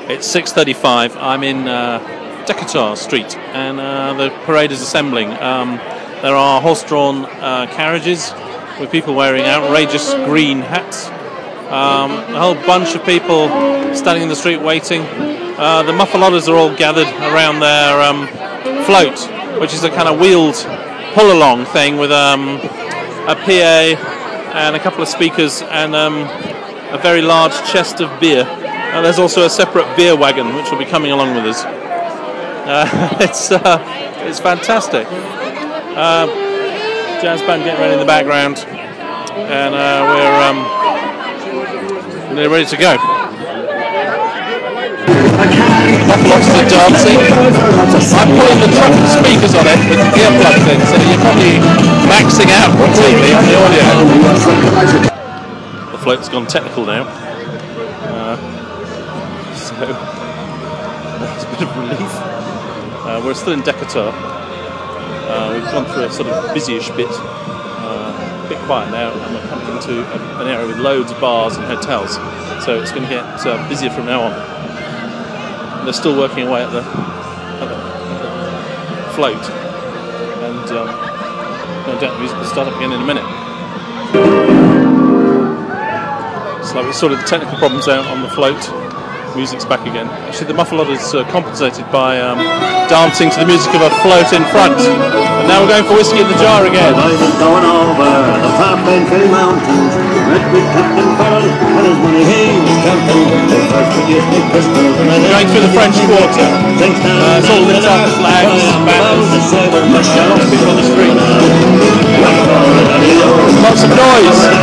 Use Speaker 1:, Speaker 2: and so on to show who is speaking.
Speaker 1: It's 6:35. I'm in Decatur Street, and the parade is assembling. There are horse-drawn carriages with people wearing outrageous green hats. A whole bunch of people standing in the street waiting. The muffalotters are all gathered around their float, which is a kind of wheeled pull-along thing with a PA and a couple of speakers and a very large chest of beer. And there's also a separate beer wagon which will be coming along with us. It's fantastic. Jazz band getting ready in the background, and we're ready to go. Lots of dancing. I'm putting the truck speakers on it with earplugs in, so you're probably maxing out on TV on the audio. The float's gone technical now, so that's a bit of relief. We're still in Decatur. We've gone through a sort of busyish bit, a bit quiet now, and we're coming into an area with loads of bars and hotels, so it's going to get busier from now on. They're still working away at the float, and no doubt the music will start up again in a minute. So we sorted the technical problems out on the float. Music's back again. Actually, the muffalotters compensated by dancing to the music of a float in front. And now we're going for Whiskey in the Jar again.
Speaker 2: Going over the far Plainfield Mountains. Captain Farrell and his money he was camping.
Speaker 1: Going through the French Quarter. It's all lit up, flags, banners. Lots of people on the street. Lots of noise.